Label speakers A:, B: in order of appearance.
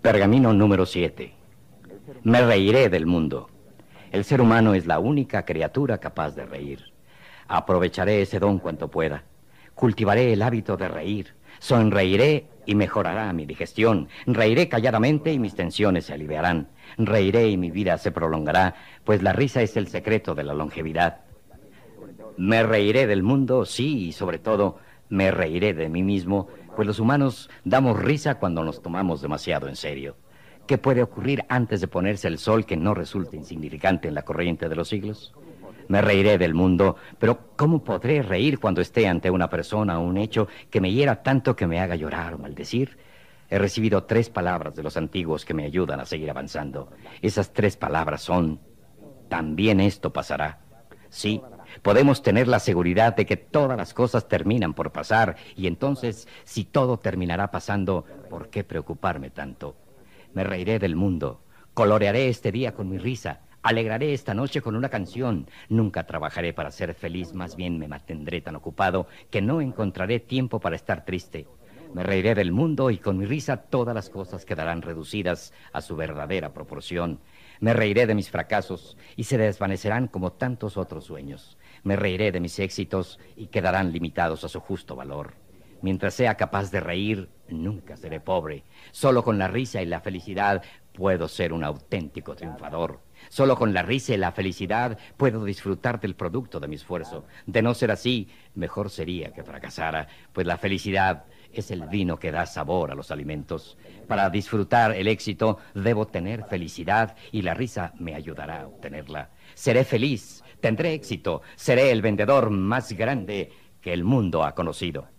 A: Pergamino número 7. Me reiré del mundo. El ser humano es la única criatura capaz de reír. Aprovecharé ese don cuanto pueda. Cultivaré el hábito de reír. Sonreiré y mejorará mi digestión. Reiré calladamente y mis tensiones se aliviarán. Reiré y mi vida se prolongará, pues la risa es el secreto de la longevidad. Me reiré del mundo, sí, y sobre todo, me reiré de mí mismo, pues los humanos damos risa cuando nos tomamos demasiado en serio. ¿Qué puede ocurrir antes de ponerse el sol que no resulte insignificante en la corriente de los siglos? Me reiré del mundo, pero ¿cómo podré reír cuando esté ante una persona o un hecho que me hiera tanto que me haga llorar o maldecir? He recibido 3 palabras de los antiguos que me ayudan a seguir avanzando. Esas 3 palabras son: también esto pasará. Sí, podemos tener la seguridad de que todas las cosas terminan por pasar, y entonces, si todo terminará pasando, ¿por qué preocuparme tanto? Me reiré del mundo, colorearé este día con mi risa, alegraré esta noche con una canción. Nunca trabajaré para ser feliz, más bien me mantendré tan ocupado que no encontraré tiempo para estar triste. Me reiré del mundo y con mi risa todas las cosas quedarán reducidas a su verdadera proporción. Me reiré de mis fracasos y se desvanecerán como tantos otros sueños. Me reiré de mis éxitos y quedarán limitados a su justo valor. Mientras sea capaz de reír, nunca seré pobre. Solo con la risa y la felicidad puedo ser un auténtico triunfador. Solo con la risa y la felicidad puedo disfrutar del producto de mi esfuerzo. De no ser así, mejor sería que fracasara, pues la felicidad es el vino que da sabor a los alimentos. Para disfrutar el éxito, debo tener felicidad y la risa me ayudará a obtenerla. Seré feliz, tendré éxito, seré el vendedor más grande que el mundo ha conocido.